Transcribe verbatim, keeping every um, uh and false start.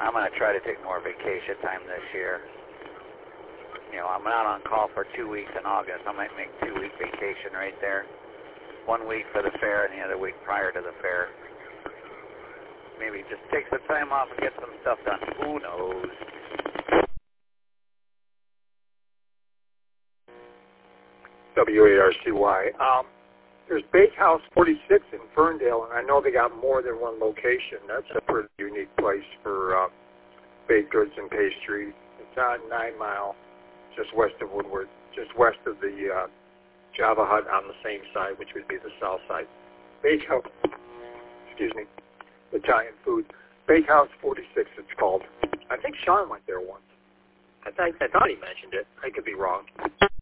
I'm going to try to take more vacation time this year. You know, I'm not on call for two weeks in August. I might make two-week vacation right there. One week for the fair and the other week prior to the fair. Maybe just take some time off and get some stuff done. Who knows? W eight R C Y. Um, there's Bakehouse forty-six in Ferndale, and I know they got more than one location. That's a pretty unique place for uh, baked goods and pastry. It's on Nine Mile, just west of Woodward, just west of the uh, Java Hut on the same side, which would be the south side. Bakehouse, excuse me, Italian food. Bakehouse forty-six, it's called. I think Sean went there once. I think I thought he mentioned it. I could be wrong.